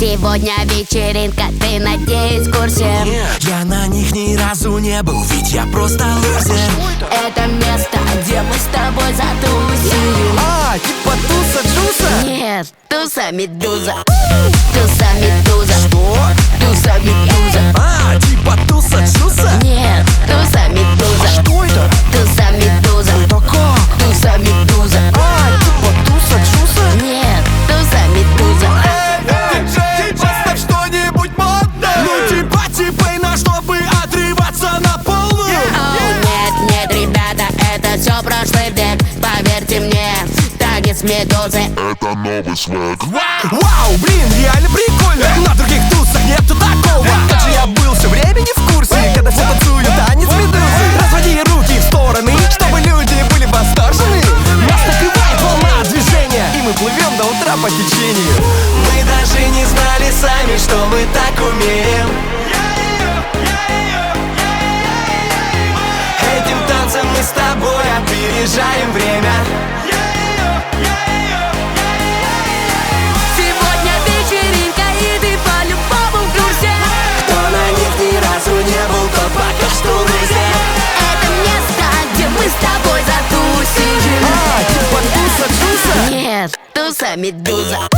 Сегодня вечеринка, ты, надеюсь, в курсе? Нет, я на них ни разу не был, ведь я просто лузер. Это место, где мы с тобой затусим. Типа туса Джуса? Нет, туса Медуза. Туса Медуза. Что? Туса Медуза. Типа туса Джуса? Нет, туса Медуза. Что это? Туса Медуза. Да как? Туса Медуза. Типа туса Джуса? Нет, туса Медуза. Диджей, поставь что-нибудь модное. Ну типа на чтобы отрываться на полную. Нет, ребята, это все прошлый век. Поверьте мне, танец Медузы. Это новый свек. Вау, блин, реально прикольно. На других тусах нету такого. Как же я был все время не в курсе, когда все танцуют танец Медузы. Разводи руки в стороны, чтобы люди были восторжены. Нас накрывает волна движения, и мы плывем до утра по течению. Мы даже не знали сами, что мы так умеем. Этим танцем мы с тобой опережаем время. Сегодня вечеринка, и ты по-любому в курсе. Кто на них ни разу не был, тот пока что лузер. Это место, где мы с тобой затусим. Типа туса Джуса? Нет, туса Медуза.